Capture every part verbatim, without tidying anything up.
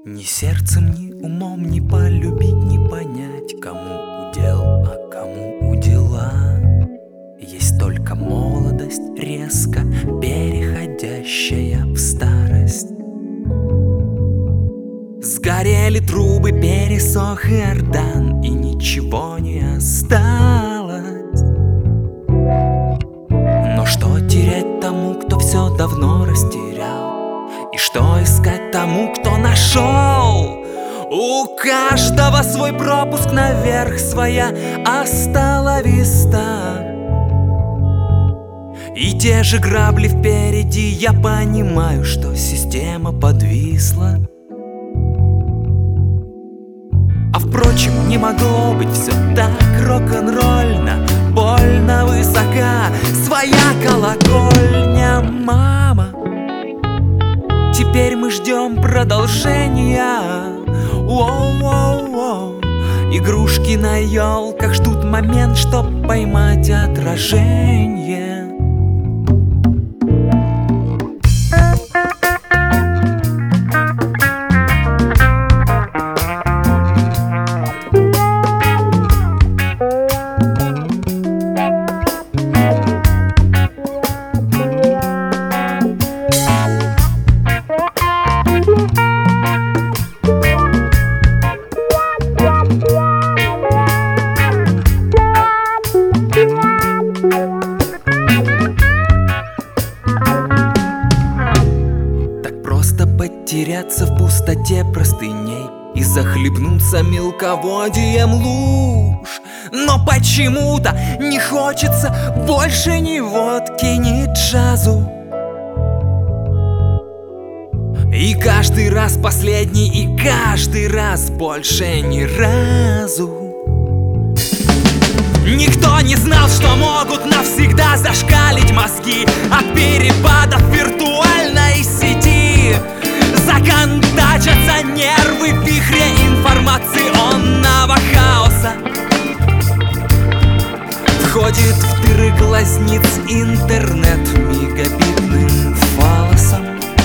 Ни сердцем, ни умом не полюбить, не понять, кому удел, а кому удела. Есть только молодость, резко переходящая в старость. Сгорели трубы, пересох Иордан, и ничего не осталось. Но что терять тому, кто все давно растерял? И что искать тому, кто нашел? У каждого свой пропуск наверх, своя астала-виста. И те же грабли впереди, я понимаю, что система подвисла. А впрочем, не могло быть все так рок-н-ролльно, больно высока своя колокольня, мама. Теперь мы ждем продолжения. Воу-воу-воу. Игрушки на елках ждут момент, чтоб поймать отражение. Потеряться в пустоте простыней и захлебнуться мелководьем луж. Но почему-то не хочется больше ни водки, ни джазу. И каждый раз последний, и каждый раз больше ни разу. Никто не знал, что могут навсегда зашкалить мозги от перепадов виртуальной сети. Законтачатся нервы в вихре информационного хаоса. Входит в дыры глазниц интернет мегабитным фалосом.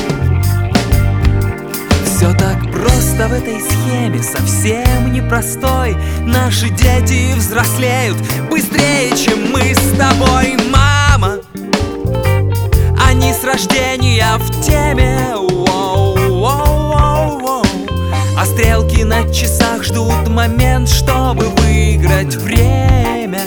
Все так просто в этой схеме, совсем непростой. Наши дети взрослеют быстрее, чем мы с тобой, мама. Они с рождения в теме. Воу-воу-воу-воу. А стрелки на часах ждут момент, чтобы выиграть время.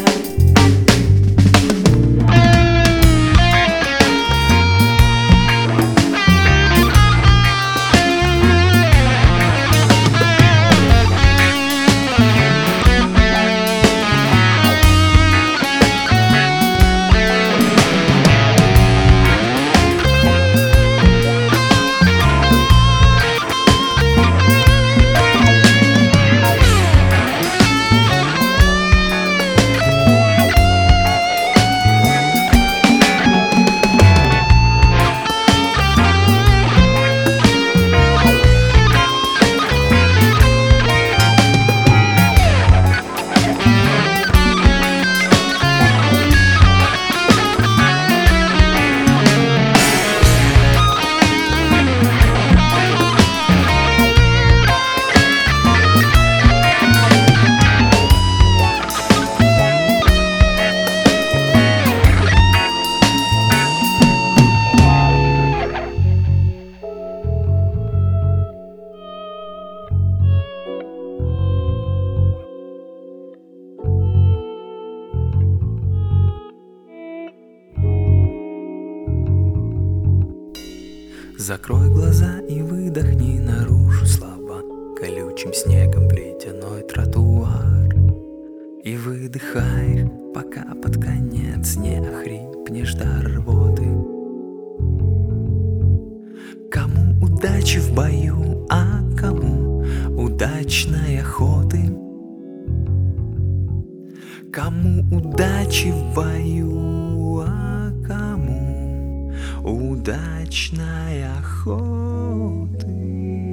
Закрой глаза и выдохни наружу слова колючим снегом плетяной тротуар. И выдыхай их, пока под конец не охрипнешь до рвоты. Кому удачи в бою, а кому удачной охоты. Кому удачи в бою, а кому удачной охоты.